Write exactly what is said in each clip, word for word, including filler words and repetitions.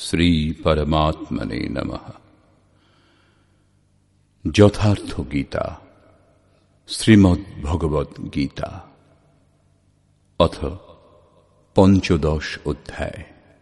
শ্রী পরমাত্মনে নমঃ। যথার্থ গীতা, শ্রীমদ্ ভগবদ গীতা, অথ পঞ্চদশ অধ্যায়।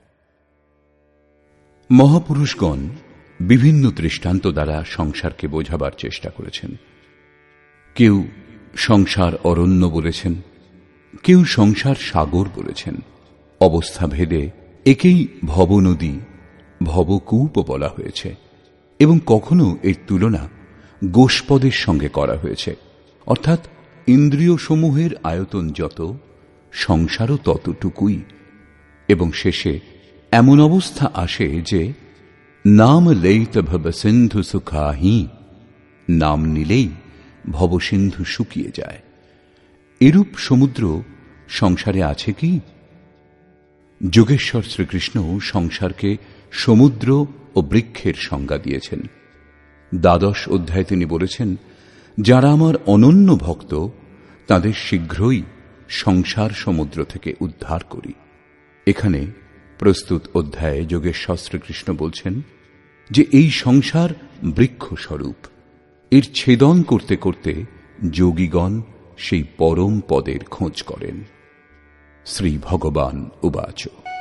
মহাপুরুষগণ বিভিন্ন দৃষ্টান্ত দ্বারা সংসারকে বোঝাবার চেষ্টা করেছেন। কেউ সংসার অরণ্য বলেছেন, কেউ সংসার সাগর বলেছেন। অবস্থা ভেদে একেই ভবনদী, ভবকূপ বলা হয়েছে এবং কখনো এর তুলনা গোষ্পদের সঙ্গে করা হয়েছে, অর্থাৎ ইন্দ্রিয় সমূহের আয়তন যত, সংসারও ততটুকুই। এবং শেষে এমন অবস্থা আসে যে নাম লইত ভব সিন্ধু সুখাহি, নাম নিলেই ভবসিন্ধু শুকিয়ে যায়। এরূপ সমুদ্র সংসারে আছে কি? যোগেশ্বর শ্রীকৃষ্ণ সংসারকে সমুদ্র ও বৃক্ষের সংজ্ঞা দিয়েছেন। দ্বাদশ অধ্যায়ে তিনি বলেছেন, যারা আমার অনন্য ভক্ত তাদের শীঘ্রই সংসার সমুদ্র থেকে উদ্ধার করি। এখানে প্রস্তুত অধ্যায়ে যোগেশ্বর শ্রীকৃষ্ণ বলছেন যে এই সংসার বৃক্ষস্বরূপ। এর ছেদন করতে করতে যোগীগণ সেই পরম পদের খোঁজ করেন। শ্রী ভগবান উবাচ।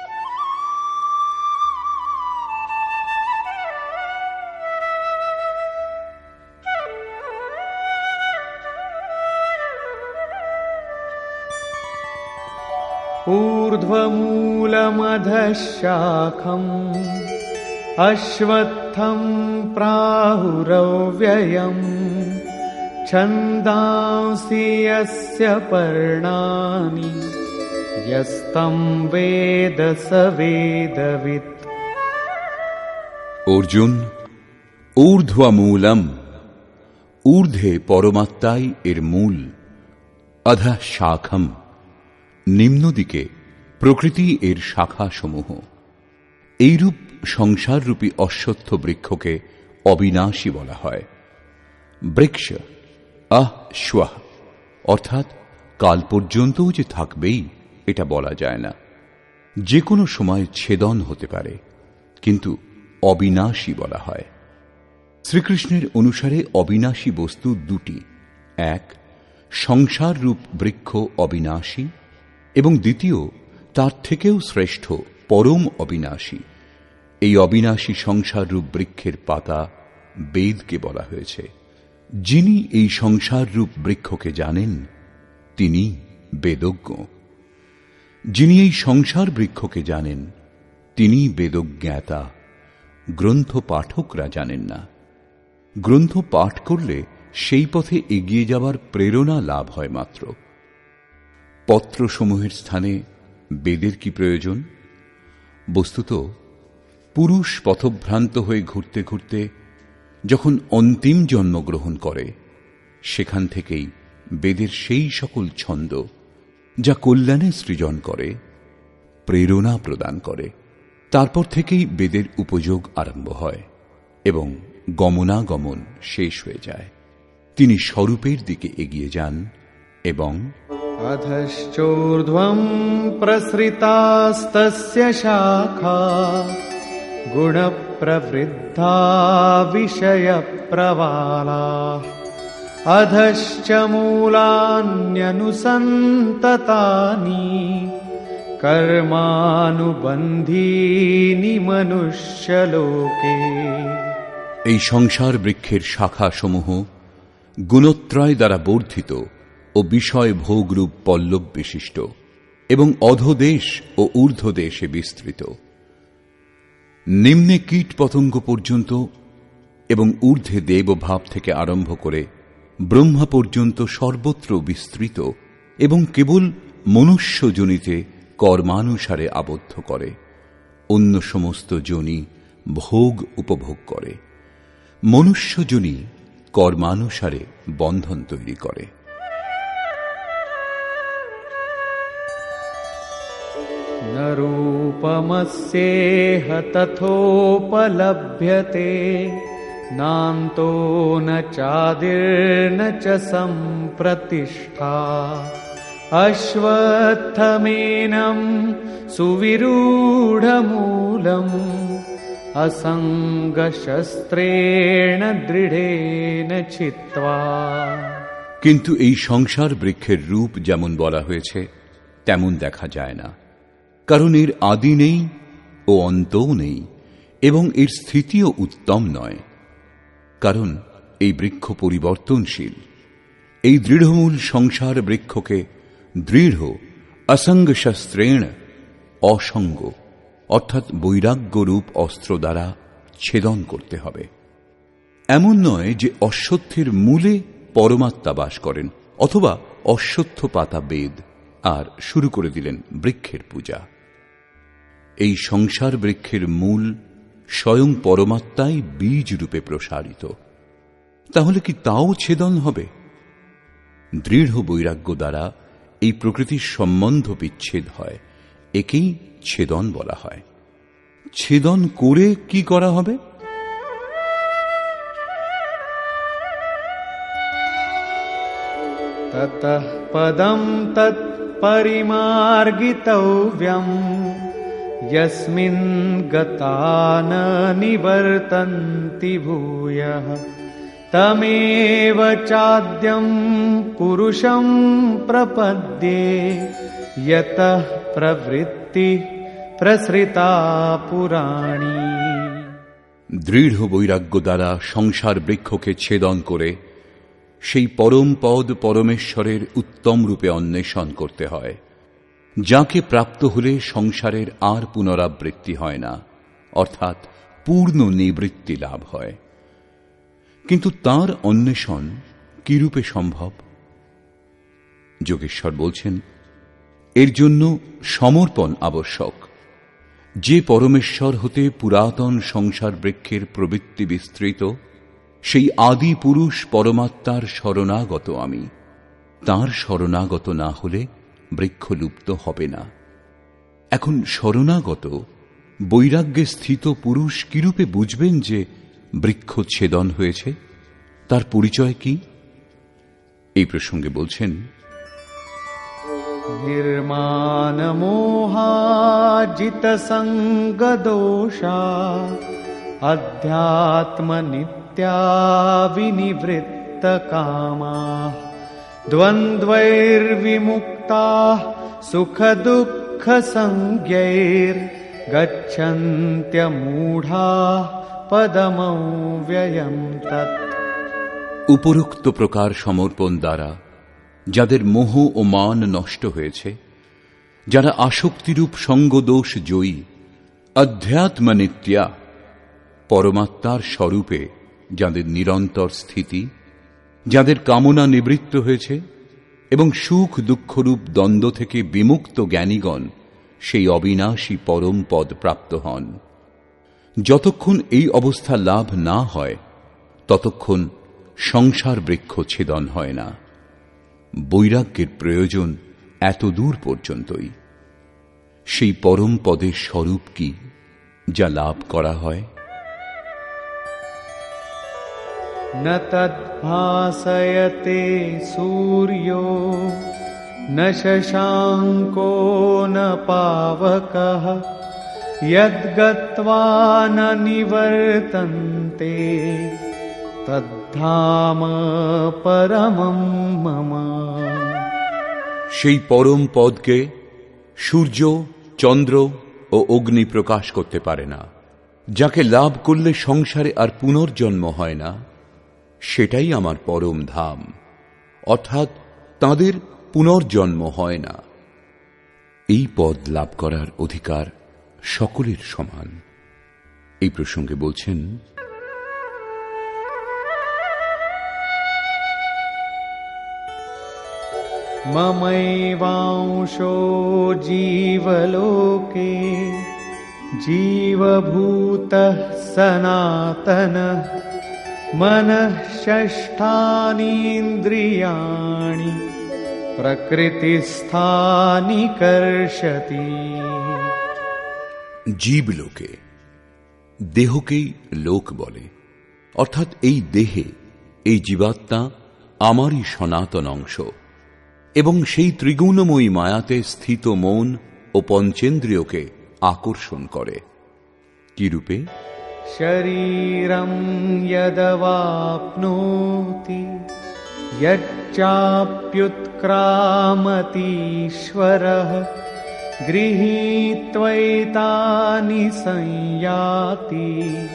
ঊর্ধ্বমূলমধঃ শাখম অশ্বত্থম প্রাহুরব্যয়ম ছন্দাংসি যস্য পর্ণানি যস্তম বেদ স বেদবিৎ। অর্জুন, ঊর্ধ্বমূলম, ঊর্ধ্বে পরমাত্মাই এর মূল, অধঃ শাখম, নিম্নদিকে প্রকৃতি এর শাখাসমূহ। এইরূপ সংসাররূপী অশ্বত্থ বৃক্ষকে অবিনাশী বলা হয়। বৃক্ষ আহ শ্বাহ, অর্থাৎ কাল পর্যন্তও যে থাকবেই এটা বলা যায় না। যে কোনো সময় ছেদন হতে পারে, কিন্তু অবিনাশী বলা হয়। শ্রীকৃষ্ণের অনুসারে অবিনাশী বস্তু দুটি, এক সংসার রূপ বৃক্ষ অবিনাশী, এবং দ্বিতীয় তার থেকেও শ্রেষ্ঠ পরম অবিনাশী। এই অবিনাশী সংসার রূপ বৃক্ষের পাতা বেদকে বলা হয়েছে। যিনি এই সংসার রূপ বৃক্ষকে জানেন তিনি বেদজ্ঞ। যিনি এই সংসার বৃক্ষকে জানেন তিনি বেদজ্ঞাতা। গ্রন্থ পাঠকরা জানেন না। গ্রন্থ পাঠ করলে সেই পথে এগিয়ে যাবার প্রেরণা লাভ হয় মাত্র। পত্রসমূহের স্থানে বেদের কি প্রয়োজন? বস্তুত পুরুষ পথভ্রান্ত হয়ে ঘুরতে ঘুরতে যখন অন্তিম জন্মগ্রহণ করে, সেখান থেকেই বেদের সেই সকল ছন্দ যা কল্যাণে সৃজন করে, প্রেরণা প্রদান করে, তারপর থেকেই বেদের উপযোগ আরম্ভ হয় এবং গমনাগমন শেষ হয়ে যায়। তিনি স্বরূপের দিকে এগিয়ে যান এবং অধশ্চোর্ধ্বং প্রসৃতাস্তস্য শাখা গুণ প্রবৃদ্ধা বিষয় প্রবালাঃ অধশ্চ মূলান্যনুসন্ততানি কর্মানুবন্ধীনি মনুষ্যলোকে। এই সংসার বৃক্ষের শাখাসমূহ গুণত্রয় দ্বারা বর্ধিত ও বিষয় ভোগরূপ পল্লব বিশিষ্ট এবং অধোদেশ ও ঊর্ধ্বদেশে বিস্তৃত। নিম্নে কীট পতঙ্গ পর্যন্ত এবং ঊর্ধ্বে দেবভাব থেকে আরম্ভ করে ব্রহ্মা পর্যন্ত সর্বত্র বিস্তৃত এবং কেবল মনুষ্য যোনিতে কর্মানুসারে আবদ্ধ করে। অন্য সমস্ত যোনি ভোগ উপভোগ করে। মনুষ্য যোনি কর্মানুসারে বন্ধন তৈরি করে। ন রূপমস্যেহ তথোপলভ্যতে নান্তো ন চাদির্ন চ সম্প্রতিষ্ঠা অশ্বত্থমেনম সুবিরূঢ়মূলম असङ्गशस्त्रेण दृढेन छित्त्वा। কিন্তু এই সংসার বৃক্ষের রূপ যেমন বলা হয়েছে তেমন দেখা যায় না, কারণ এর আদি নেই ও অন্তও নেই, এবং এর স্থিতিও উত্তম নয়, কারণ এই বৃক্ষ পরিবর্তনশীল। এই দৃঢ়মূল সংসার বৃক্ষকে দৃঢ় অসঙ্গ শস্ত্রেণ, অসঙ্গ অর্থাৎ বৈরাগ্যরূপ অস্ত্র দ্বারা ছেদন করতে হবে। এমন নয় যে অশ্বত্থের মূলে পরমাত্মা বাস করেন, অথবা অশ্বত্থ পাতা বেদ, আর শুরু করে দিলেন বৃক্ষের পূজা। এই সংসার বৃক্ষের মূল স্বয়ং পরমাত্মাই বীজ রূপে প্রসারিত, তাহলে কি তাও ছেদন হবে? দৃঢ় বৈরাগ্য দ্বারা এই প্রকৃতির সম্বন্ধ বিচ্ছেদ হয়, একেই ছেদন বলা হয়। ছেদন করে কি করা হবে? ততঃ পদম তৎ পরিমার্গিতব্যম यस्मिन् गता न निवर्तन्ति भूयः तमेव चाद्यं पुरुषं प्रपद्ये यतः प्रवृत्ति प्रसृता पुराणी। দৃঢ় বৈরাগ্য দ্বারা সংসার বৃক্ষকে ছেদন করে সেই পরম পদ পরমেশ্বরের উত্তম রূপে অন্বেষণ করতে হয়, যাকে প্রাপ্ত হলে সংসারের আর পুনরাবৃত্তি হয় না, অর্থাৎ পূর্ণ নিবৃত্তি লাভ হয়। কিন্তু তার অন্বেষণ কিরূপে সম্ভব? যোগেশ্বর বলছেন, এর জন্য সমর্পণ আবশ্যক। যে পরমেশ্বর হতে পুরাতন সংসার বৃক্ষের প্রবৃত্তি বিস্তৃত, সেই আদি পুরুষ পরমাত্মার শরণাগত আমি। তাঁর শরণাগত না হলে বৃক্ষ লুপ্ত হবে না। এখন শরণাগত বৈরাগ্যে স্থিত পুরুষ কিরূপে বুঝবেন যে বৃক্ষ ছেদন হয়েছে? তার পরিচয় কি? এই প্রসঙ্গে বলছেন, নির্মাণ মোহাজিত সঙ্গ দোষা অধ্যাত্ম নিত্যা বিনিবৃত্ত কামা দ্বন্দ্বৈর্বিমুক্তাঃ সুখ দুঃখ সংজ্ঞৈর গচ্ছন্ত্যমূঢ়াঃ পদমব্যয়ম তৎ। উপরোক্ত প্রকার সমর্পণ দ্বারা যাদের মোহ ও মান নষ্ট হয়েছে, যারা আসক্তিরূপ সঙ্গদোষ জয়ী, অধ্যাত্ম নিত্যা পরমাত্মার স্বরূপে যাদের নিরন্তর স্থিতি, যাদের কামনা নিবৃত্ত হয়েছে এবং সুখ দুঃখরূপ দ্বন্দ্ব থেকে বিমুক্ত জ্ঞানীগণ সেই অবিনাশী পরম পদ প্রাপ্ত হন। যতক্ষণ এই অবস্থা লাভ না হয় ততক্ষণ সংসার বৃক্ষ ছেদন হয় না। বৈরাগ্যের প্রয়োজন এত দূর পর্যন্তই। সেই পরম পদের স্বরূপ কি যা লাভ করা হয়? ন তদ্ভাসয়তে সূর্যো ন শশাঙ্কো ন পাবকঃ যদ্গত্বা ন নিবর্তন্তে তদ্ধাম পরমম মম। সেই পরম পদকে সূর্য, চন্দ্র ও অগ্নি প্রকাশ করতে পারে না। যাকে লাভ করলে সংসারে আর পুনর্জন্ম হয় না, সেটাই আমার পরম ধাম, অর্থাৎ তাদের পুনর্জন্ম হয় না। এই পদ লাভ করার অধিকার সকলের সমান। এই প্রসঙ্গে বলছেন, মমৈবাংশো জীবলোকে জীবভূতঃ সনাতনঃ মনঃ ষষ্ঠানীন্দ্রিয়াণি প্রকৃতিস্থানি কর্ষতি। জীবলোকে দেহকেই লোক বলে, অর্থাৎ এই দেহে এই জীবাত্মা আমারই সনাতন অংশ এবং সেই ত্রিগুণময়ী মায়াতে স্থিত মন ও পঞ্চেন্দ্রিয়কে আকর্ষণ করে। কি রূপে? शरीरं यदवाप्नोति यच्चाप्युत्क्रामतीश्वरः गृहीत्वैतानि संयाति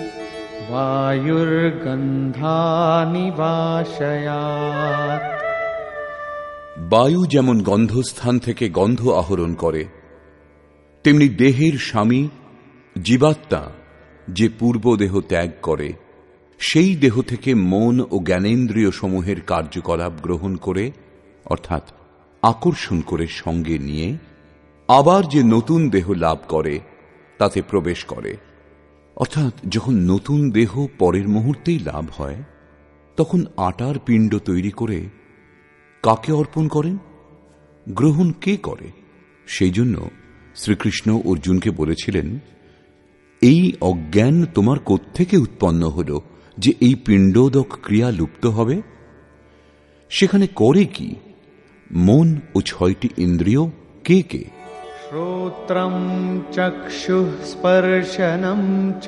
वायुर्गन्धानि वाशयात्। বায়ু যেমন গন্ধস্থান থেকে গন্ধ আহরণ করে, তেমনি দেহের স্বামী জীবাত্মা যে পূর্ব দেহ ত্যাগ করে, সেই দেহ থেকে মন ও জ্ঞানেন্দ্রিয় সমূহের কার্যকলাপ গ্রহণ করে, অর্থাৎ আকর্ষণ করে সঙ্গে নিয়ে আবার যে নতুন দেহ লাভ করে তাতে প্রবেশ করে। অর্থাৎ যখন নতুন দেহ পরের মুহূর্তেই লাভ হয়, তখন আটার পিণ্ড তৈরি করে কাকে অর্পণ করেন? গ্রহণ কে করে? সেই জন্য শ্রীকৃষ্ণ অর্জুনকে বলেছিলেন, এই অজ্ঞান তোমার কোত্থেকে উৎপন্ন হল যে এই পিণ্ডোদক ক্রিয়া লুপ্ত হবে? সেখানে করে কি? মন ও ছয়টি ইন্দ্রিয় কে কে? শ্রোত্রম চক্ষুঃ স্পর্শনম চ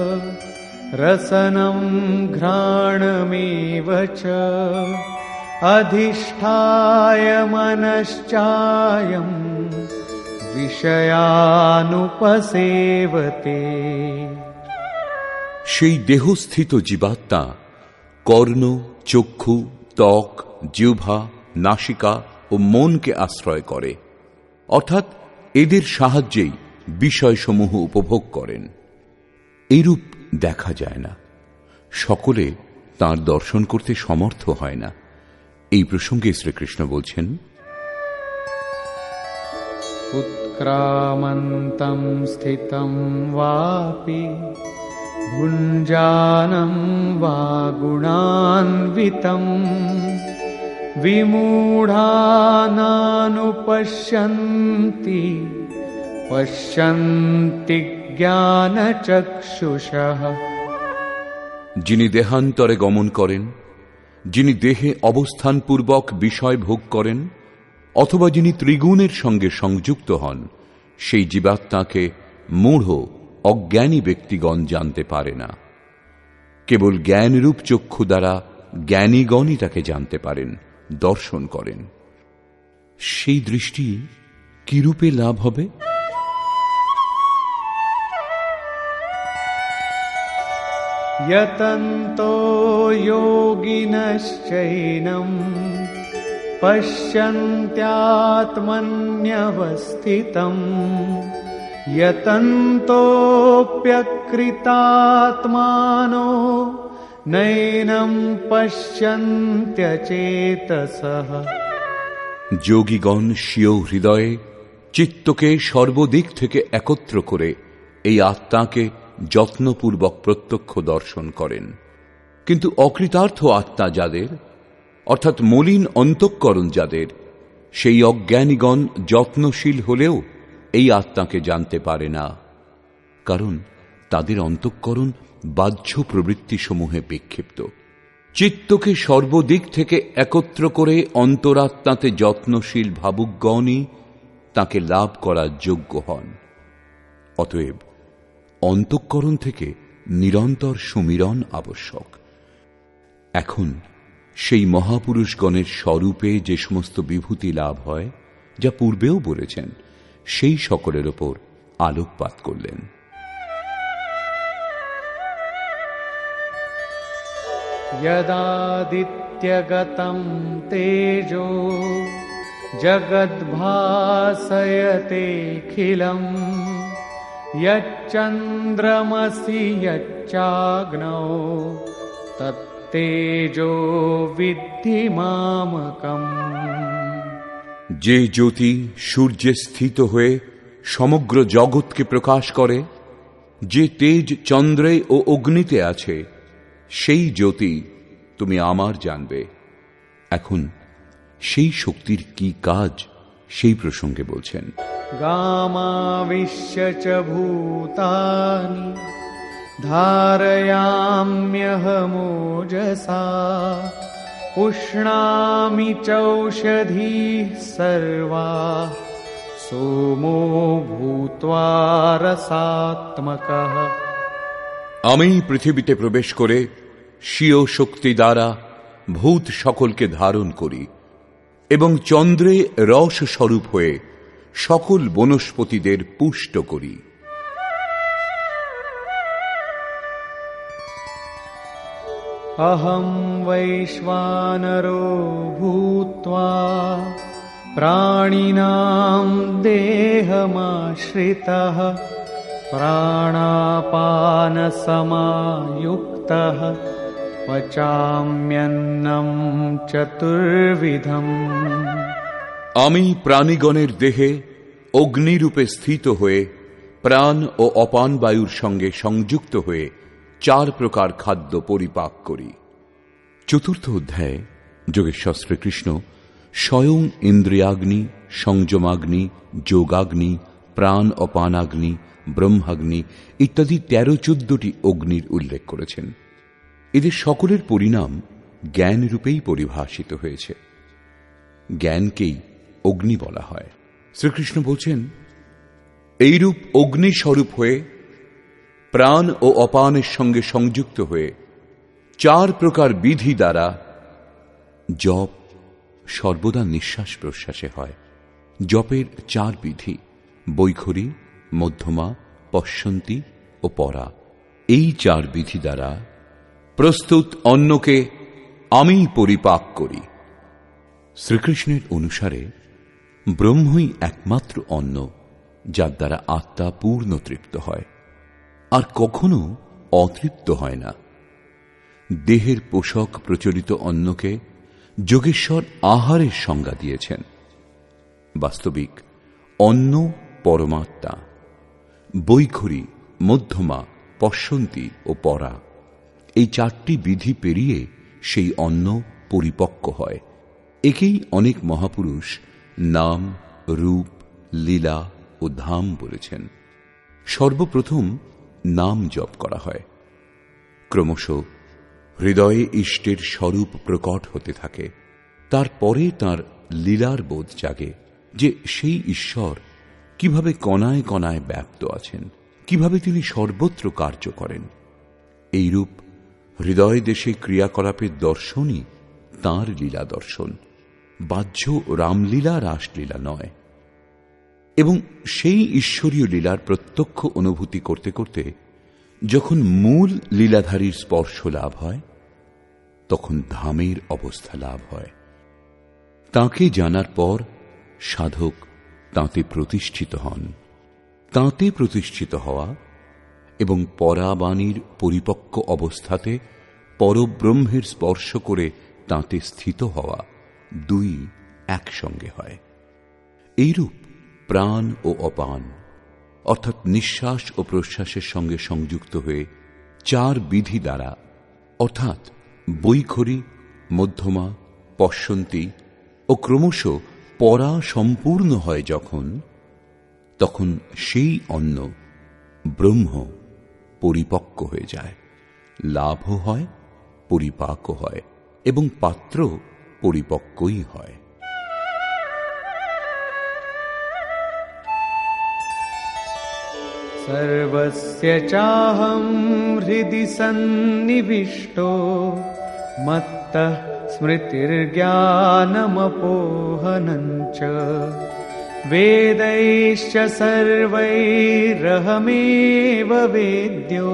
রসনম ঘ্রাণমেব চ অধিষ্ঠায় মনশ্চায়ম বিষয়ানুপসেবতে। সেই দেহস্থিত জীবাত্মা কর্ণ, চক্ষু, ত্বক, জিহ্বা, নাসিকা ও মনকে আশ্রয় করে, অর্থাৎ এদের সাহায্যেই বিষয়সমূহ উপভোগ করেন। এইরূপ দেখা যায় না, সকলে তাঁর দর্শন করতে সমর্থ হয় না। এই প্রসঙ্গে শ্রীকৃষ্ণ বলছেন, উৎক্রামন্তং স্থিতং বাপি ভুঞ্জানং বা গুণান্বিতং বিমূঢ়ানানুপশ্যন্তি পশ্যন্তি জ্ঞানচক্ষুষঃ। যিনি দেহান্তরে গমন করেন, যিনি দেহে অবস্থানপূর্বক বিষয় ভোগ করেন, অথবা যিনি ত্রিগুণের সঙ্গে সংযুক্ত হন, সেই জীবাত্মাকে মূঢ় অজ্ঞানী ব্যক্তিগণ জানতে পারে না। কেবল জ্ঞানরূপ চক্ষু দ্বারা জ্ঞানীগণই তাকে জানতে পারেন, দর্শন করেন। সেই দৃষ্টি কিরূপে লাভ হবে? यतन्तो योगिनश्चैनं पश्यन्त्यात्मन्यवस्थितं यतन्तोऽप्यकृतात्मानो नैनं पश्यन्त्यचेतसः। যোগীগণ স্বীয় হৃদয়ে চিত্তকে সর্বদিক থেকে একত্র করে এই আত্মাকে যত্নপূর্বক প্রত্যক্ষ দর্শন করেন। কিন্তু অকৃতার্থ আত্মা যাদের, অর্থাৎ মলিন অন্তঃকরণ যাদের, সেই অজ্ঞানীগণ যত্নশীল হলেও এই আত্মাকে জানতে পারে না, কারণ তাদের অন্তঃকরণ বাহ্য প্রবৃত্তিসমূহে বিক্ষিপ্ত। চিত্তকে সর্বদিক থেকে একত্র করে অন্তরাত্মাতে যত্নশীল ভাবুকগণই তাকে লাভ করার যোগ্য হন। অতএব অন্তঃকরণ থেকে নিরন্তর সুমিরন আবশ্যক। এখন সেই মহাপুরুষগণের স্বরূপে যে সমস্ত বিভূতি লাভ হয়, যা পূর্বেও বলেছেন, সেই সকলের ওপর আলোকপাত করলেন। यदादित्यगतं तेजो जगद्भासयतेऽखिलम् यच्चन्द्रमसि यच्चाग्नौ तत्तेजो विद्धि मामकम्। যে জ্যোতি সূর্যে স্থিত হয়ে সমগ্র জগৎকে প্রকাশ করে, যে তেজ চন্দ্রে ও অগ্নিতে আছে, সেই জ্যোতি তুমি আমার জানবে। এখন সেই শক্তির কি কাজ, সেই প্রসঙ্গে বলছেন, গামাবিশ্য চ ভূতানি ধারয়াম্যহমোজসা উষ্ণামি চৌষধীঃ সর্বাঃ সোমো ভূত্বা রসাত্মকঃ। আমি পৃথিবীতে প্রবেশ করে স্বীয় শক্তি দ্বারা ভূত সকলকে ধারণ করি এবং চন্দ্রে রস স্বরূপ হয়ে সকল বনস্পতিদের পুষ্ট করি। अहं वैश्वानरो भूत्वा प्राणिनां देहमाश्रितः प्राणापानसमायुक्तः पचाम्यन्नं चतुर्विधम्। আমি প্রাণীগণের দেহে অগ্নিরূপে স্থিত হয়ে প্রাণ ও অপান বায়ুর সঙ্গে সংযুক্ত হয়ে চার প্রকার খাদ্য পরিপাক করি। চতুর্থ অধ্যায়ে যোগেশ্বর শ্রীকৃষ্ণ স্বয়ং ইন্দ্রিয়াগ্নি, সংযমাগ্নি, যোগাগ্নি, প্রাণ অপানাগ্নি, ব্রহ্মাগ্নি ইত্যাদি তেরো চোদ্দটি অগ্নির উল্লেখ করেছেন। এদের সকলের পরিণাম জ্ঞান রূপেই পরিভাষিত হয়েছে। জ্ঞানকেই অগ্নি বলা হয়। শ্রীকৃষ্ণ বলছেন, এইরূপ অগ্নিস্বরূপ হয়ে প্রাণ ও অপানের সঙ্গে সংযুক্ত হয়ে চার প্রকার বিধি দ্বারা জপ সর্বদা নিঃশ্বাস প্রশ্বাসে হয়। জপের চার বিধি বৈখরী, মধ্যমা, পশ্যন্তী ও পরা। এই চার বিধি দ্বারা প্রস্তুত অন্নকে আমি পরিপাক করি। শ্রীকৃষ্ণের অনুসারে ব্রহ্মই একমাত্র অন্ন যার দ্বারা আত্মা পূর্ণ তৃপ্ত হয়, আর কখনো অতৃপ্ত হয় না। দেহের পোষক প্রচলিত অন্নকে যোগেশ্বর আহারের সংজ্ঞা দিয়েছেন। বাস্তবিক অন্ন পরমাত্মা। বৈখরী, মধ্যমা, পশ্যন্তী ও পরা এই চারটি বিধি পেরিয়ে সেই অন্ন পরিপক্ক হয়। একেই অনেক মহাপুরুষ নাম, রূপ, লীলা ও ধাম বলেছেন। সর্বপ্রথম নাম জপ করা হয়। ক্রমশ হৃদয়ে ইষ্টের স্বরূপ প্রকট হতে থাকে। তারপরে তার লীলার বোধ জাগে যে সেই ঈশ্বর কিভাবে কণায় কণায় ব্যাপ্ত আছেন, কিভাবে তিনি সর্বত্র কার্য করেন। এইরূপ হৃদয় দেশে ক্রিয়াকলাপের দর্শনই তাঁর লীলা দর্শন, বাহ্য রামলীলা রাসলীলা নয়। এবং সেই ঈশ্বরীয় লীলার প্রত্যক্ষ অনুভূতি করতে করতে যখন মূল লীলাধারীর স্পর্শ লাভ হয়, তখন ধামের অবস্থা লাভ হয়। তাঁকে জানার পর সাধক তাঁতে প্রতিষ্ঠিত হন। তাঁতে প্রতিষ্ঠিত হওয়া এবং পরাবাণীর পরিপক্ক অবস্থাতে পরব্রহ্মের স্পর্শ করে তাঁতে স্থিত হওয়া দুই একসঙ্গে হয়। এইরূপ প্রাণ ও অপান অর্থাৎ নিঃশ্বাস ও প্রশ্বাসের সঙ্গে সংযুক্ত হয়ে চার বিধি দ্বারা অর্থাৎ বৈখরী, মধ্যমা, পশ্যন্তী ও ক্রমশ পরা সম্পূর্ণ হয় যখন, তখন সেই অন্ন ব্রহ্ম পরিপক্ক হয়ে যায়, লাভও হয়, পরিপাকও হয় এবং পাত্র পরিপক্কই হয়। सर्वस्य चाहं हृदि सन्निविष्टो मत्तः स्मृतिर्ज्ञानमपोहनं च वेदैश्च सर्वैरहमेव वेद्यो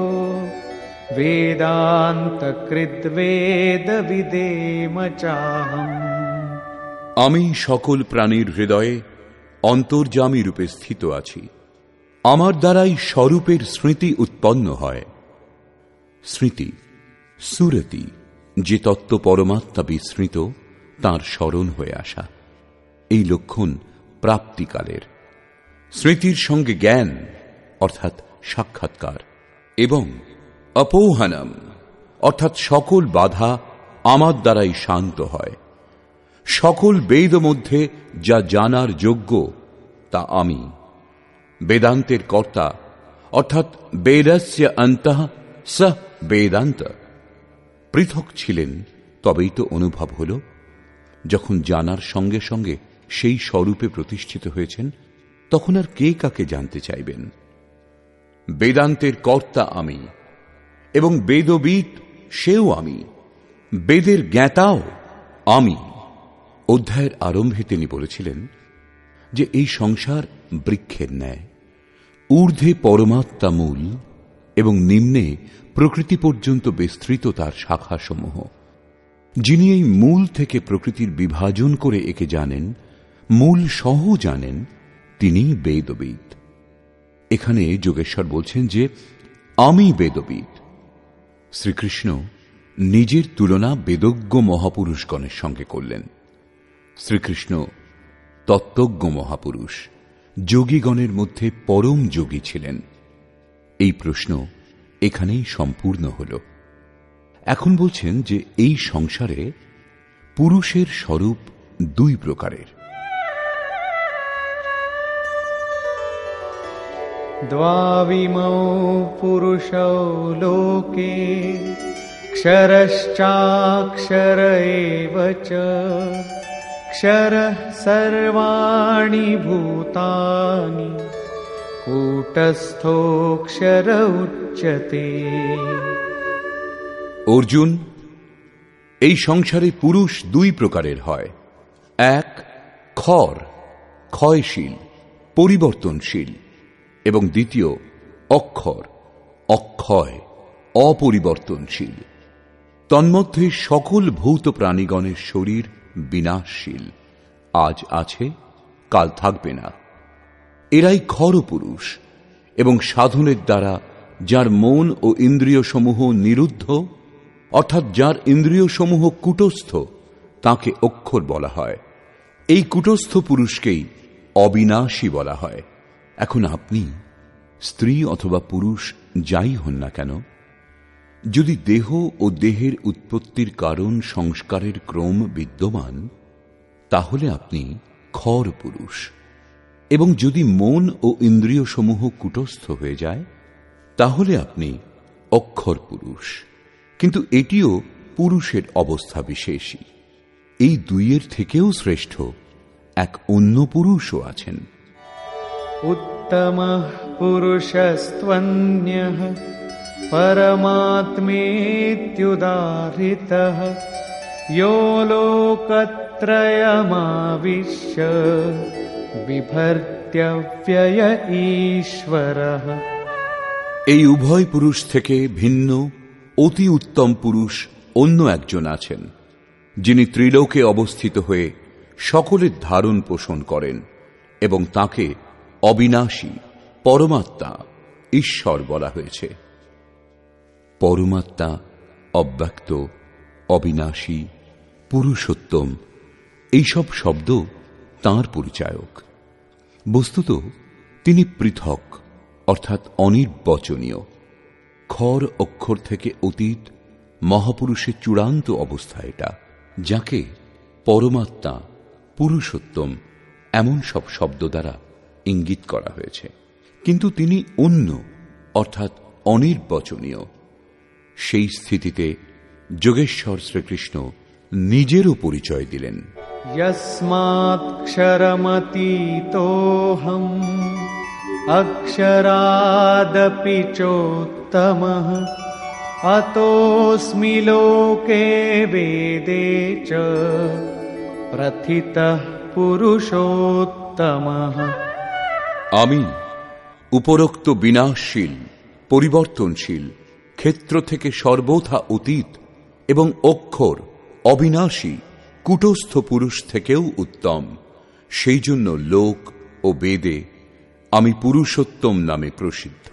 वेदान्तकृद्वेदविदेम चाहम्। আমি সকল প্রাণীর হৃদয়ে অন্তর্যামী রূপে স্থিত আছি। আমার দ্বারাই স্বরূপের স্মৃতি উৎপন্ন হয়। স্মৃতি সুরতি, যে তত্ত্ব পরমাত্মা বিস্মৃত তাঁর স্মরণ হয়ে আসা, এই লক্ষণ প্রাপ্তিকালের। স্মৃতির সঙ্গে জ্ঞান অর্থাৎ সাক্ষাৎকার এবং অপৌহানম অর্থাৎ সকল বাধা আমার দ্বারাই শান্ত হয়। সকল বেদ মধ্যে যা জানার যোগ্য তা আমি। বেদান্তের কর্তা অর্থাৎ বেদস্য অন্তঃ স বেদান্ত পৃথক ছিলেন, তবেই তো অনুভব হল। যখন জানার সঙ্গে সঙ্গে সেই স্বরূপে প্রতিষ্ঠিত হয়েছেন, তখন আর কে কাকে জানতে চাইবেন? বেদান্তের কর্তা আমি, এবং বেদবিদ সেও আমি, বেদের জ্ঞাতাও আমি। অধ্যায়ের আরম্ভে তিনি বলেছিলেন যে এই সংসার বৃক্ষের ন্যায়, ঊর্ধ্বে পরমাত্মা মূল এবং নিম্নে প্রকৃতি পর্যন্ত বিস্তৃত তার শাখাসমূহ। যিনি এই মূল থেকে প্রকৃতির বিভাজন করে একে জানেন, মূল সহ জানেন, তিনিই বেদবিদ। এখানে যোগেশ্বর বলছেন যে আমি বেদবিদ। শ্রীকৃষ্ণ নিজের তুলনা বেদজ্ঞ মহাপুরুষগণের সঙ্গে করলেন। শ্রীকৃষ্ণ তত্ত্বজ্ঞ মহাপুরুষ, যোগীগণের মধ্যে পরম যোগী ছিলেন। এই প্রশ্ন এখানেই সম্পূর্ণ হল। এখন বলছেন যে এই সংসারে পুরুষের স্বরূপ দুই প্রকারের। দ্বাবিমৌ পুরুষৌ লোকে ক্ষরশ্চাক্ষর এব চ ক্ষরঃ সর্বাণি ভূতানি কূটস্থোক্ষর উচ্যতে। অর্জুন, এই সংসারে পুরুষ দুই প্রকারের হয়। এক ক্ষর, ক্ষয়শীল, পরিবর্তনশীল, এবং দ্বিতীয় অক্ষর, অক্ষয়, অপরিবর্তনশীল। তন্মধ্যে সকল ভূত প্রাণীগণের শরীর বিনাশশীল, আজ আছে কাল থাকবে না। এরাই ক্ষর পুরুষ, এবং সাধনের দ্বারা যার মন ও ইন্দ্রিয় সমূহ নিরুদ্ধ, অর্থাৎ যার ইন্দ্রিয় সমূহ কূটস্থ, তাকে অক্ষর বলা হয়। এই কূটস্থ পুরুষকেই অবিনাশী বলা হয়। এখন আপনি স্ত্রী অথবা পুরুষ যাই হন না কেন, যদি দেহ ও দেহের উৎপত্তির কারণ সংস্কারের ক্রম বিদ্যমান, তাহলে আপনি ক্ষর পুরুষ। এবং যদি মন ও ইন্দ্রিয় সমূহ কূটস্থ হয়ে যায়, তাহলে আপনি অক্ষর পুরুষ। কিন্তু এটিও পুরুষের অবস্থা বিশেষই। এই দুইয়ের থেকেও শ্রেষ্ঠ এক অন্য পুরুষও আছেন। উত্তমঃ পুরুষস্ত্বন্যঃ পরমাত্মেত্যুদাহৃতঃ यो লোকত্রয়মাবিশ্য বিভর্ত্যব্যয় ঈশ্বরঃ। এই উভয় পুরুষ থেকে ভিন্ন অতি উত্তম পুরুষ অন্য একজন আছেন, যিনি ত্রিলোকে অবস্থিত হয়ে সকলের ধারণ পোষণ করেন, এবং তাকে অবিনাশী, পরমাত্মা, ঈশ্বর বলা হয়েছে। পরমাত্মা অব্যক্ত, অবিনাশী, পুরুষোত্তম, এইসব শব্দ তাঁর পরিচায়ক। বস্তুত তিনি পৃথক, অর্থাৎ অনির্বচনীয়। ক্ষর অক্ষর থেকে অতীত মহাপুরুষের চূড়ান্ত অবস্থা এটা, যাকে পরমাত্মা, পুরুষোত্তম এমন সব শব্দ দ্বারা ইঙ্গিত করা হয়েছে। কিন্তু তিনি অন্য, অর্থাৎ অনির্বচনীয়। সেই স্থিতিতে যোগেশ্বর শ্রীকৃষ্ণ নিজেরও পরিচয় দিলেন। যস্মাৎক্ষরমতীতোহম অক্ষরাদপি চোত্তমঃ অতোস্মি লোকে বেদে চ প্রথিতঃ পুরুষোত্তমঃ। আমি উপরোক্ত বিনাশশীল, পরিবর্তনশীল, ক্ষেত্র থেকে সর্বথা অতীত এবং অক্ষর, অবিনাশী, কূটস্থ পুরুষ থেকেও উত্তম। সেই জন্য লোক ও বেদে আমি পুরুষোত্তম নামে প্রসিদ্ধ।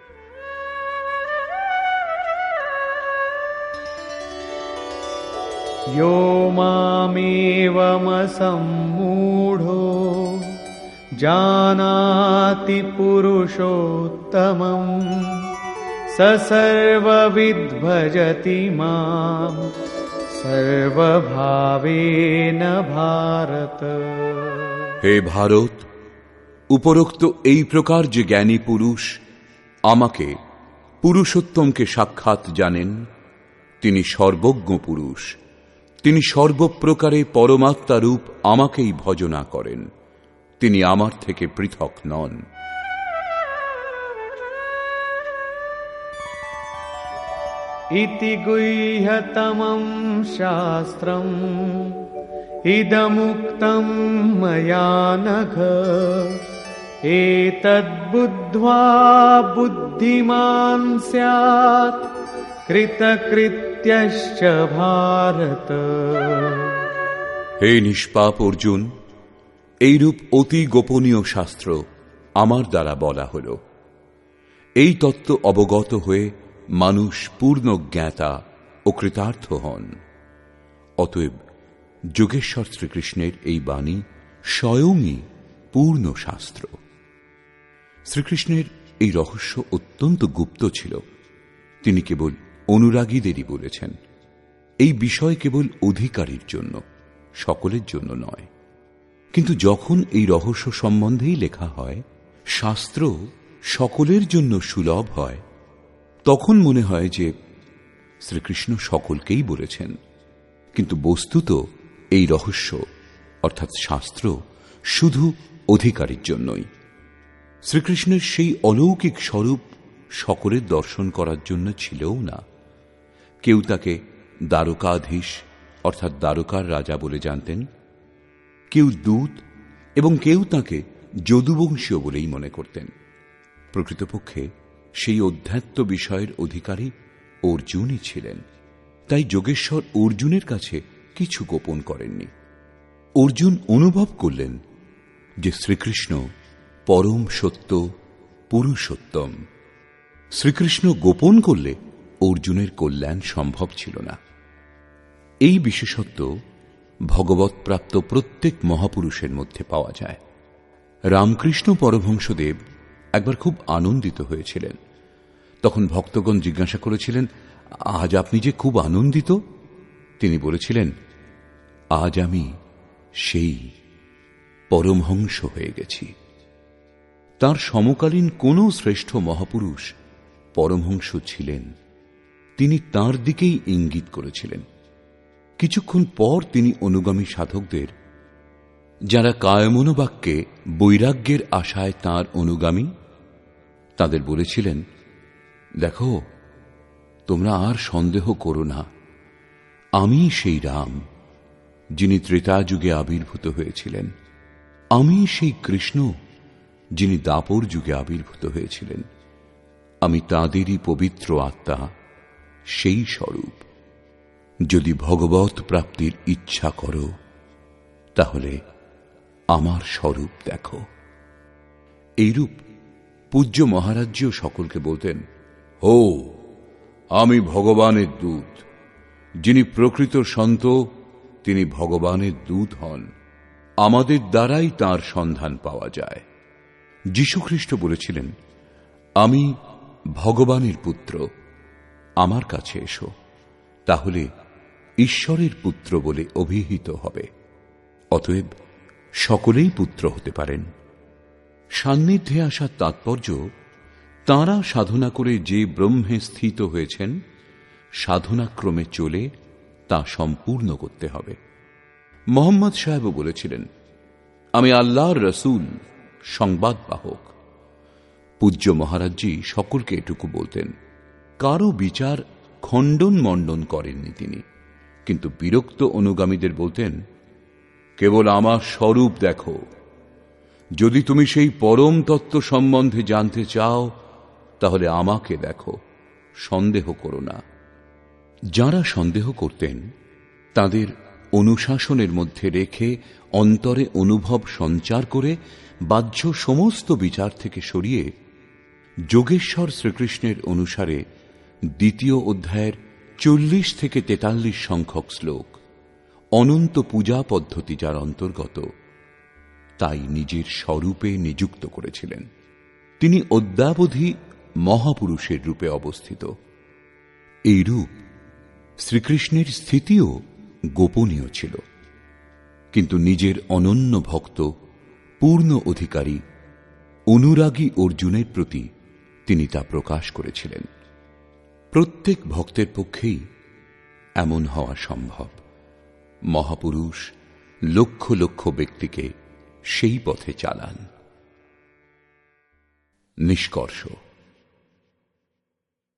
यो मामेवमसम्मूढो जानाति पुरुषोत्तमं स सर्वविद् भजति मां सर्वभावेन भारत। হে ভারত, উপরোক্ত এই প্রকার যে জ্ঞানী পুরুষ আমাকে, পুরুষোত্তমকে সাক্ষাৎ জানেন, তিনি সর্বজ্ঞ পুরুষ। তিনি সর্বপ্রকারে পরমাত্মারূপ আমাকেই ভজনা করেন। তিনি আমার থেকে পৃথক নন। यो इति गुह्यतमं शास्त्रम् इदमुक्तं मया नघ एतद्बुद्ध्वा बुद्धिमान् स्यात् कृतकृत्यश्च भारत। হে নিষ্পাপ অর্জুন, এইরূপ অতি গোপনীয় শাস্ত্র আমার দ্বারা বলা হল। এই তত্ত্ব অবগত হয়ে মানুষ পূর্ণ জ্ঞাতা ও কৃতার্থ হন। অতএব যোগেশ্বর শ্রীকৃষ্ণের এই বাণী স্বয়ংই পূর্ণ শাস্ত্র। শ্রীকৃষ্ণের এই রহস্য অত্যন্ত গুপ্ত ছিল। তিনি কেবল অনুরাগীদেরই বলেছেন। এই বিষয় কেবল অধিকারীর জন্য, সকলের জন্য নয়। কিন্তু যখন এই রহস্য সম্বন্ধেই লেখা হয়, শাস্ত্র সকলের জন্য সুলভ হয়, তখন মনে হয় যে শ্রীকৃষ্ণ সকলকেই বলেছেন। কিন্তু বস্তুত এই রহস্য অর্থাৎ শাস্ত্র শুধু অধিকারীর জন্যই। শ্রীকৃষ্ণের সেই অলৌকিক স্বরূপ সকলের দর্শন করার জন্য ছিলও না। কেউ তাকে দ্বারকাধীশ অর্থাৎ দ্বারকার রাজা বলে জানতেন, কেউ দূত এবং কেউ তাকে যদুবংশীয় বলেই মনে করতেন। প্রকৃতপক্ষে সেই অধ্যাত্ম বিষয়ের অধিকারী অর্জুনই ছিলেন। তাই যোগেশ্বর অর্জুনের কাছে কিছু গোপন করেননি। অর্জুন অনুভব করলেন যে শ্রীকৃষ্ণ পরম সত্য, পুরুষোত্তম। শ্রীকৃষ্ণ গোপন করলে অর্জুনের কল্যাণ সম্ভব ছিল না। এই বিশেষত্ব ভগবৎপ্রাপ্ত প্রত্যেক মহাপুরুষের মধ্যে পাওয়া যায়। রামকৃষ্ণ পরমহংসদেব একবার খুব আনন্দিত হয়েছিলেন। তখন ভক্তগণ জিজ্ঞাসা করেছিলেন, আজ আপনি যে খুব আনন্দিত? তিনি বলেছিলেন, আজ আমি সেই পরমহংস হয়ে গেছি। তার সমকালীন কোন শ্রেষ্ঠ মহাপুরুষ পরমহংস ছিলেন, তিনি তার দিকেই ইঙ্গিত করেছিলেন। কিছুক্ষণ পর তিনি অনুগামী সাধকদের, যারা কায়মনোবাক্যে বৈরাগ্যের আশায় তাঁর অনুগামী, তাদের বলেছিলেন, দেখো, তোমরা আর সন্দেহ করো না, আমি সেই রাম যিনি ত্রেতাযুগে আবির্ভূত হয়েছিলেন। আমি সেই কৃষ্ণ যিনি দাপর যুগে আবির্ভূত হয়েছিলেন। আমি তাঁদেরই পবিত্র আত্মা, সেই স্বরূপ। যদি ভগবৎ প্রাপ্তির ইচ্ছা করো, তাহলে আমার স্বরূপ দেখো। এইরূপ পূজ্য মহারাজজিও সকলকে বলতেন, হো, আমি ভগবানের দূত। যিনি প্রকৃত সন্ত, তিনি ভগবানের দূত হন। আমাদের দ্বারাই তাঁর সন্ধান পাওয়া যায়। যীশুখ্রিস্ট বলেছিলেন, আমি ভগবানের পুত্র, আমার কাছে এসো, তাহলে ঈশ্বরের পুত্র বলে অভিহিত হবে। অতএব সকলেই পুত্র হতে পারেন। সান্নিধ্যে আসার তাৎপর্য, তাঁরা সাধনা করে যে ব্রহ্মে স্থিত হয়েছেন, সাধনাক্রমে চলে তা সম্পূর্ণ করতে হবে। মোহাম্মদ সাহেবও বলেছিলেন, আমি আল্লাহর রসুল, সংবাদ বাহক। পূজ্য মহারাজজি সকলকে এটুকু বলতেন। কারো বিচার খণ্ডন মণ্ডন করেননি তিনি, কিন্তু বিরক্ত অনুগামীদের বলতেন, কেবল আমার স্বরূপ দেখো। যদি তুমি সেই পরম তত্ত্ব সম্বন্ধে জানতে চাও, তাহলে আমাকে দেখো, সন্দেহ করো না। যারা সন্দেহ করতেন, তাদের অনুশাসনের মধ্যে রেখে অন্তরে অনুভব সঞ্চার করে বাহ্য সমস্ত বিচার থেকে সরিয়ে যোগেশ্বর শ্রীকৃষ্ণের অনুসারে দ্বিতীয় অধ্যায়ের চল্লিশ থেকে তেতাল্লিশ সংখ্যক শ্লোক, অনন্ত পূজা পদ্ধতি যার অন্তর্গত, তাই নিজের স্বরূপে নিযুক্ত করেছিলেন। তিনি অদ্যাবধি মহাপুরুষের রূপে অবস্থিত। এই রূপ শ্রীকৃষ্ণের স্থিতিও গোপনীয় ছিল, কিন্তু নিজের অনন্য ভক্ত, পূর্ণ অধিকারী, অনুরাগী অর্জুনের প্রতি তিনি তা প্রকাশ করেছিলেন। প্রত্যেক ভক্তের পক্ষেই এমন হওয়া সম্ভব। মহাপুরুষ লক্ষ লক্ষ ব্যক্তিকে সেই পথে চালান। নিষ্কর্ষ,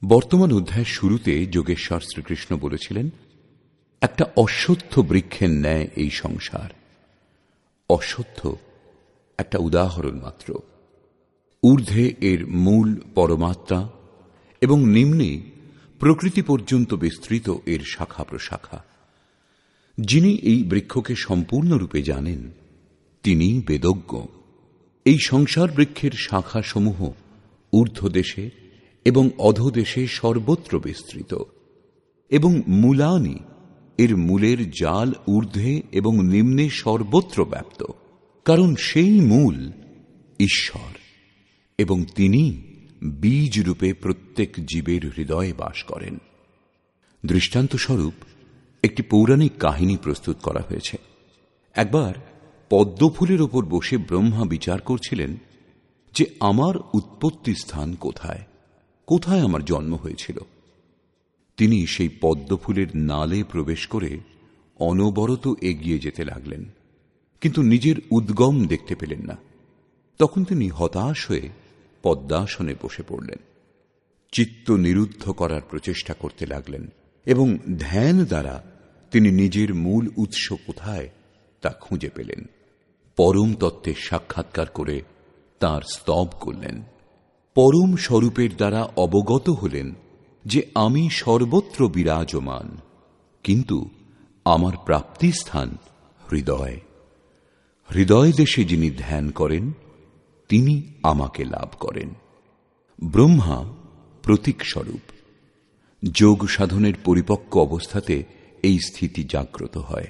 বর্তমান অধ্যায়ের শুরুতে যোগেশ্বর শ্রীকৃষ্ণ বলেছিলেন, একটা অশ্বত্থ বৃক্ষের ন্যায় এই সংসার। অশ্বত্থ একটা উদাহরণ মাত্র। ঊর্ধ্বে এর মূল পরমাত্মা এবং নিম্নে প্রকৃতি পর্যন্ত বিস্তৃত এর শাখা প্রশাখা। যিনি এই বৃক্ষকে সম্পূর্ণরূপে জানেন তিনি বেদজ্ঞ। এই সংসার বৃক্ষের শাখাসমূহ ঊর্ধ্বদেশে এবং অধোদেশে সর্বত্র বিস্তৃত, এবং মূলানি এর মূলের জাল ঊর্ধ্বে এবং নিম্নে সর্বত্র ব্যাপ্ত, কারণ সেই মূল ঈশ্বর এবং তিনি বীজ রূপে প্রত্যেক জীবের হৃদয়ে বাস করেন। দৃষ্টান্তস্বরূপ একটি পৌরাণিক কাহিনী প্রস্তুত করা হয়েছে। একবার পদ্মফুলের ওপর বসে ব্রহ্মা বিচার করছিলেন যে আমার উৎপত্তি স্থান কোথায়, কোথায় আমার জন্ম হয়েছিল। তিনি সেই পদ্মফুলের নালে প্রবেশ করে অনবরত এগিয়ে যেতে লাগলেন, কিন্তু নিজের উদ্গম দেখতে পেলেন না। তখন তিনি হতাশ হয়ে পদ্মাসনে বসে পড়লেন। চিত্ত নিরুদ্ধ করার প্রচেষ্টা করতে লাগলেন এবং ধ্যান দ্বারা তিনি নিজের মূল উৎস কোথায় তা খুঁজে পেলেন। পরম তত্ত্বের সাক্ষাৎকার করে তাঁর স্তব করলেন। পরম স্বরূপের দ্বারা অবগত হলেন যে আমি সর্বত্র বিরাজমান, কিন্তু আমার প্রাপ্তিস্থান হৃদয়। হৃদয় দেশে যিনি ধ্যান করেন তিনি আমাকে লাভ করেন। ব্রহ্মা প্রতীক স্বরূপ। যোগ সাধনের পরিপক্ক অবস্থাতে এই স্থিতি জাগ্রত হয়।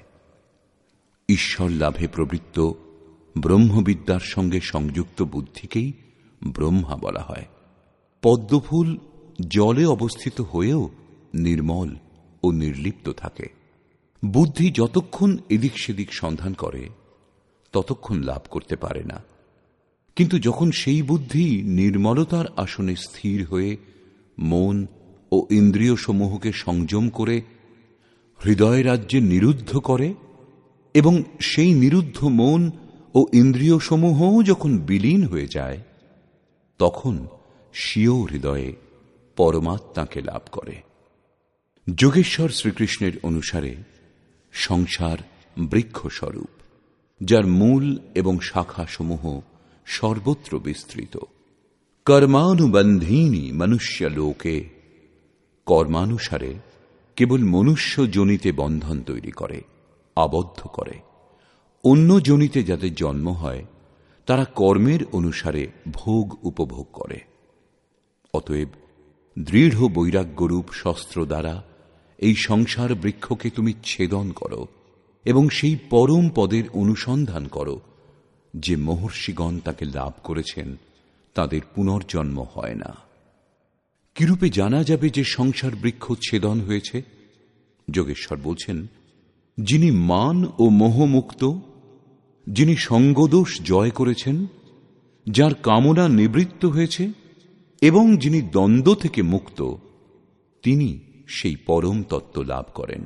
ঈশ্বর লাভে প্রবৃত্ত ব্রহ্মবিদ্যার সঙ্গে সংযুক্ত বুদ্ধিকেই ব্রহ্মা বলা হয়। পদ্মফুল জলে অবস্থিত হয়েও নির্মল ও নির্লিপ্ত থাকে। বুদ্ধি যতক্ষণ এদিক সেদিক সন্ধান করে ততক্ষণ লাভ করতে পারে না, কিন্তু যখন সেই বুদ্ধি নির্মলতার আসনে স্থির হয়ে মন ও ইন্দ্রিয় সমূহকে সংযম করে হৃদয় রাজ্যে নিরুদ্ধ করে এবং সেই নিরুদ্ধ মন ও ইন্দ্রিয় সমূহও যখন বিলীন হয়ে যায়, তখন স্বীয় হৃদয়ে পরমাত্মাকে লাভ করে। যোগেশ্বর শ্রীকৃষ্ণের অনুসারে সংসার বৃক্ষস্বরূপ, যার মূল এবং শাখাসমূহ সর্বত্র বিস্তৃত। কর্মানুবন্ধীনি মনুষ্য লোকে, কর্মানুসারে কেবল মনুষ্য যোনিতে বন্ধন তৈরি করে, আবদ্ধ করে। অন্য যোনিতে যাদের জন্ম হয় তারা কর্মের অনুসারে ভোগ উপভোগ করে। অতএব দৃঢ় বৈরাগ্যরূপ শস্ত্র দ্বারা এই সংসার বৃক্ষকে তুমি ছেদন করো এবং সেই পরম পদের অনুসন্ধান করো যে মহর্ষিগণ তাকে লাভ করেছেন, তাদের পুনর্জন্ম হয় না। কিরূপে জানা যাবে যে সংসার বৃক্ষ ছেদন হয়েছে? যোগেশ্বর বলছেন, যিনি মান ও মোহমুক্ত, যিনি সঙ্গদোষ জয় করেছেন, যার কামনা নিবৃত্ত হয়েছে এবং যিনি দ্বন্দ্ব থেকে মুক্ত, তিনি সেই পরম তত্ত্ব লাভ করেন।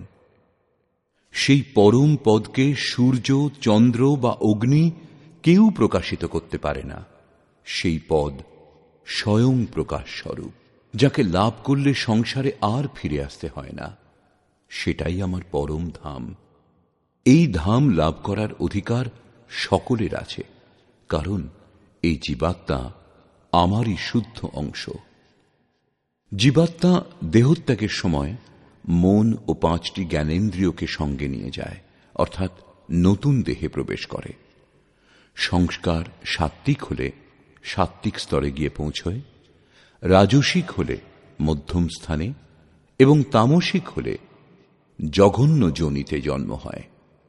সেই পরম পদকে সূর্য, চন্দ্র বা অগ্নি কেউ প্রকাশিত করতে পারে না। সেই পদ স্বয়ং প্রকাশ স্বরূপ, যাকে লাভ করলে সংসারে আর ফিরে আসতে হয় না। সেটাই আমার পরম ধাম। এই ধাম লাভ করার অধিকার সকলের আছে, কারণ এই জীবাত্মা আমারই শুদ্ধ অংশ। জীবাত্মা দেহত্যাগের সময় মন ও পাঁচটি জ্ঞানেন্দ্রিয়কে সঙ্গে নিয়ে যায়, অর্থাৎ নতুন দেহে প্রবেশ করে। সংস্কার সাত্ত্বিক হলে সাত্ত্বিক স্তরে গিয়ে পৌঁছয়, রাজসিক হলে মধ্যম স্থানে এবং তামসিক হলে জঘন্য যোনিতে জন্ম হয়।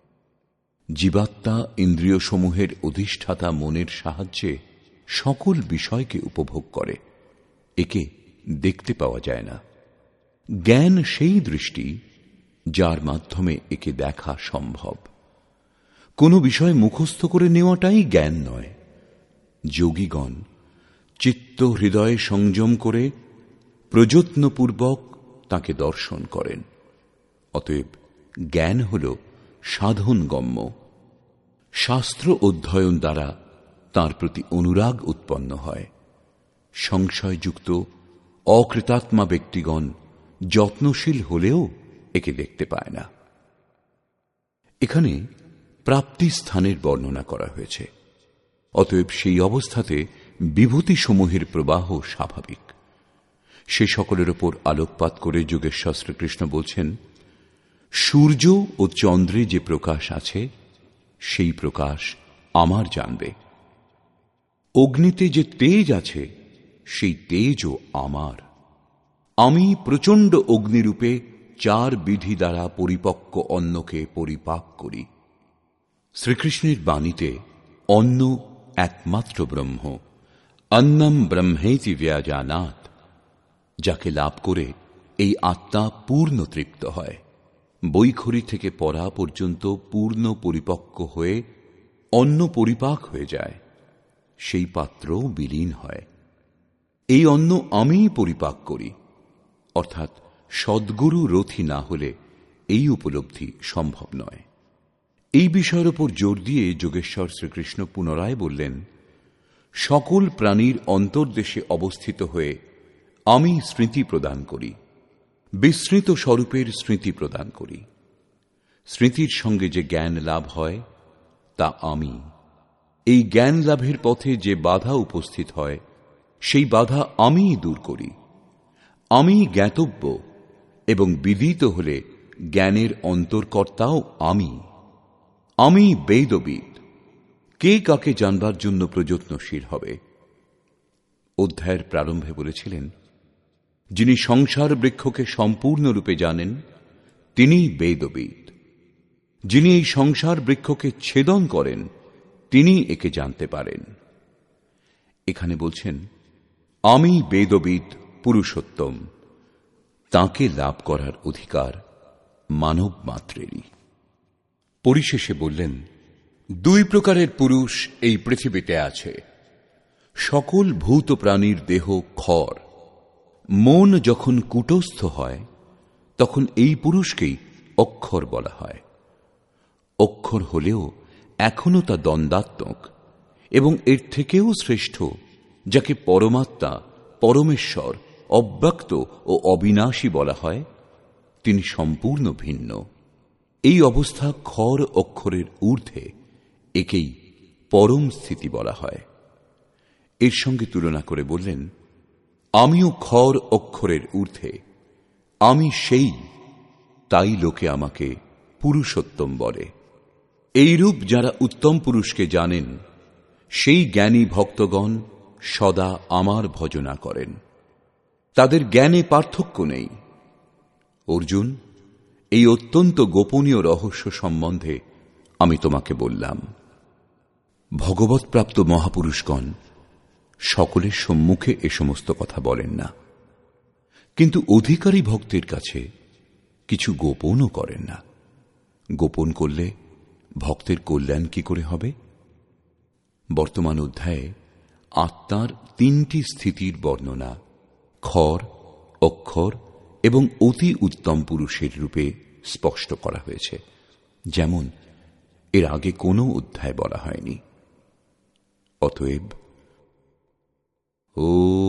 জীবাত্মা ইন্দ্রিয়সমূহের অধিষ্ঠাতা মনের সাহায্যে সকল বিষয়কে উপভোগ করে। একে দেখতে পাওয়া যায় না। জ্ঞান সেই দৃষ্টি যার মাধ্যমে একে দেখা সম্ভব। কোনো বিষয় মুখস্থ করে নেওয়াটাই জ্ঞান নয়। যোগীগণ চিত্ত হৃদয়ে সংযম করে প্রযত্নপূর্বক তাকে দর্শন করেন। অতএব জ্ঞান হল সাধনগম্য। শাস্ত্র অধ্যয়ন দ্বারা তার প্রতি অনুরাগ উৎপন্ন হয়। সংশয়যুক্ত অকৃতাত্মা ব্যক্তিগণ যত্নশীল হলেও একে দেখতে পায় না। এখানে প্রাপ্তি স্থানের বর্ণনা করা হয়েছে। অতএব সেই অবস্থাতে বিভূতিসমূহের প্রবাহ স্বাভাবিক। সে সকলের ওপর আলোকপাত করে যোগেশ্বর শ্রীকৃষ্ণ বলছেন, সূর্য ও চন্দ্রে যে প্রকাশ আছে সেই প্রকাশ আমার জানবে। অগ্নিতে যে তেজ আছে সেই তেজও আমার। আমি প্রচণ্ড অগ্নিরূপে চার বিধি দ্বারা পরিপক্ক অন্নকে পরিপাক করি। শ্রীকৃষ্ণের বাণীতে অন্ন একমাত্র ব্রহ্ম, অন্নম ব্রহ্মেতি ব্যজানাৎ, যাকে লাভ করে এই আত্মা পূর্ণ তৃপ্ত হয়। বৈখরি থেকে পরা পর্যন্ত পূর্ণ পরিপক্ক হয়ে অন্ন পরিপাক হয়ে যায়, সেই পাত্র বিলীন হয়। এই অন্ন আমিই পরিপাক করি, অর্থাৎ সদ্গুরু রথী না হলে এই উপলব্ধি সম্ভব নয়। এই বিষয়ের উপর জোর দিয়ে যোগেশ্বর শ্রীকৃষ্ণ পুনরায় বললেন, সকল প্রাণীর অন্তর্দেশে অবস্থিত হয়ে আমি স্মৃতি প্রদান করি, বিস্মৃত স্বরূপের স্মৃতি প্রদান করি। স্মৃতির সঙ্গে যে জ্ঞান লাভ হয় তা আমি। এই জ্ঞান লাভের পথে যে বাধা উপস্থিত হয় সেই বাধা আমিই দূর করি। আমি জ্ঞাতব্য এবং বিদিত হলে জ্ঞানের অন্তর্কর্তাও আমি। আমি বেদবিদ। কে কাকে জানবার জন্য প্রযত্নশীল হবে? অধ্যায়ের প্রারম্ভে বলেছিলেন, যিনি সংসার বৃক্ষকে সম্পূর্ণরূপে জানেন তিনিই বেদবিদ। যিনি এই সংসার বৃক্ষকে ছেদন করেন তিনি একে জানতে পারেন। এখানে বলছেন, আমি বেদবিদ পুরুষোত্তম, তাঁকে লাভ করার অধিকার মানব মাত্রেরই। পরিশেষে বললেন, দুই প্রকারের পুরুষ এই পৃথিবীতে আছে। সকল ভূত প্রাণীর দেহ খড়। মন যখন কূটস্থ হয় তখন এই পুরুষকেই অক্ষর বলা হয়। অক্ষর হলেও এখনো তা দ্বন্দ্বাত্মক এবং এর থেকেও শ্রেষ্ঠ, যাকে পরমাত্মা, পরমেশ্বর, অব্যক্ত ও অবিনাশী বলা হয়, তিনি সম্পূর্ণ ভিন্ন। এই অবস্থা খর অক্ষরের ঊর্ধ্বে, একেই পরম স্থিতি বলা হয়। এর সঙ্গে তুলনা করে বললেন, আমিও খর অক্ষরের ঊর্ধ্বে, আমি সেই, তাই লোকে আমাকে পুরুষোত্তম বলে। এইরূপ যারা উত্তম পুরুষকে জানেন সেই জ্ঞানী ভক্তগণ সদা আমার ভজনা করেন। তাদের জ্ঞানে পার্থক্য নেই। অর্জুন, এই অত্যন্ত গোপনীয় রহস্য সম্বন্ধে আমি তোমাকে বললাম। ভগবৎপ্রাপ্ত মহাপুরুষগণ সকলের সম্মুখে এ সমস্ত কথা বলেন না, কিন্তু অধিকারী ভক্তের কাছে কিছু গোপনও করেন না। গোপন করলে ভক্তের কল্যাণ কি করে হবে? বর্তমান অধ্যায়ে আত্মার তিনটি স্থিতির বর্ণনা খর, অক্ষর এবং অতি উত্তম পুরুষের রূপে স্পষ্ট করা হয়েছে, যেমন এর আগে কোনো অধ্যায় বলা হয়নি। অতএব ও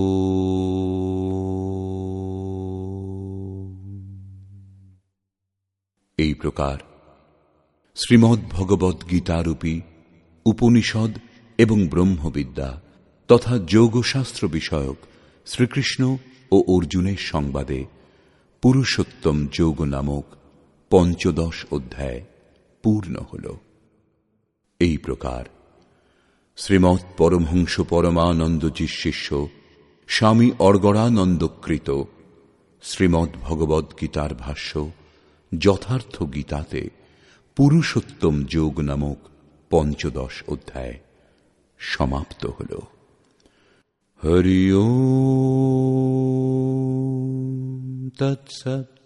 এই প্রকার শ্রীমদ্ ভগবদ্ গীতারূপী উপনিষদ এবং ব্রহ্মবিদ্যা তথা যোগশাস্ত্র বিষয়ক শ্রীকৃষ্ণ ও অর্জুনের সংবাদে পুরুষোত্তম যোগ নামক পঞ্চদশ অধ্যায় পূর্ণ হল। এই প্রকার শ্রীমৎ পরমহংস পরমানন্দজির শিষ্য স্বামী অর্গড়ানন্দকৃত শ্রীমদ্ ভগবদ্ গীতার ভাষ্য যথার্থ গীতাতে পুরুষোত্তম যোগ নামক পঞ্চদশ অধ্যায় সমাপ্ত হল। হরি ওম তৎসৎ।